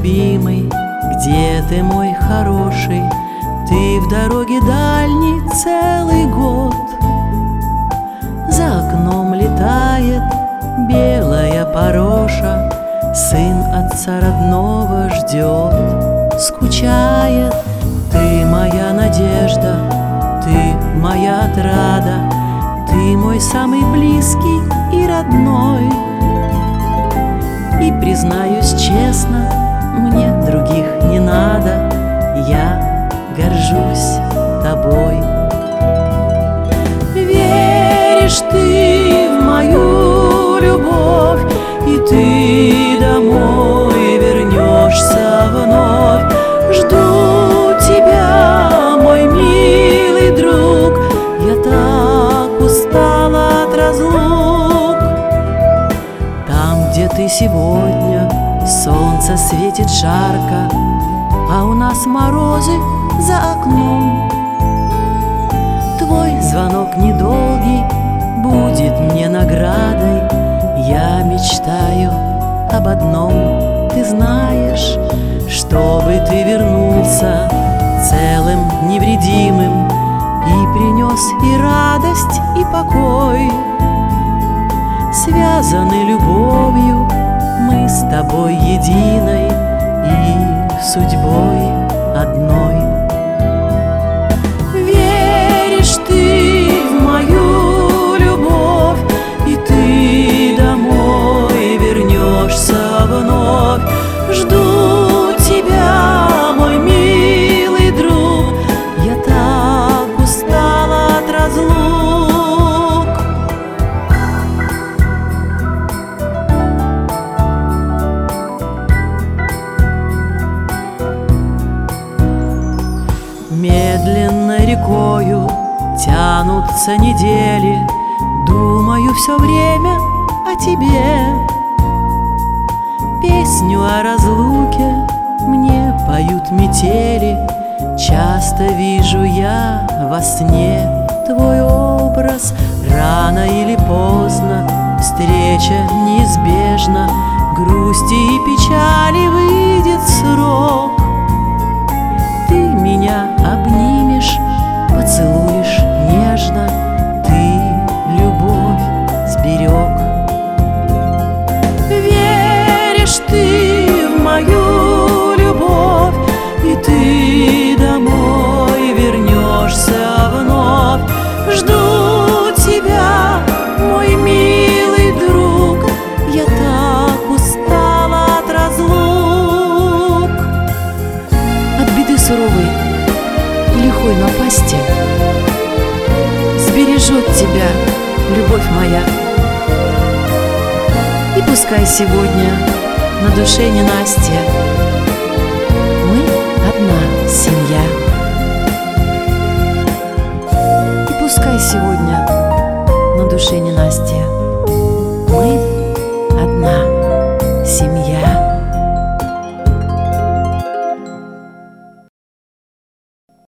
любимый, где ты, мой хороший? Ты в дороге дальней целый год. За окном летает белая пороша, сын отца родного ждет, скучает. Ты моя надежда, ты моя отрада, ты мой самый близкий и родной. И признаюсь честно, мне других не надо, я горжусь тобой. Веришь ты в мою любовь, и ты домой вернешься вновь. Жду тебя, мой милый друг, я так устала от разлук. Там, где ты сегодня, солнце светит жарко, а у нас морозы за окном. Твой звонок недолгий будет мне наградой. Я мечтаю об одном, ты знаешь, чтобы ты вернулся целым, невредимым, и принес и радость, и покой. Связаны любовью мы с тобой единой и судьбой одной. Веришь ты в мою любовь, и ты домой вернешься вновь. Жду тебя, мой милый друг, я так устала от разлук. Медленно рекою тянутся недели, думаю все время о тебе. Песню о разлуке мне поют метели, часто вижу я во сне твой образ. Рано или поздно встреча неизбежна, грусти и печали выйдет срок. Ты меня обнимешь, поцелуешь нежно, ты любовь сберег. Веришь ты в мою любовь, и ты домой вернешься вновь. Жду тебя, мой милый друг, я так устала от разлук. От беды суровой и лихой напасти сбережет тебя любовь моя. И пускай сегодня на душе ненастье,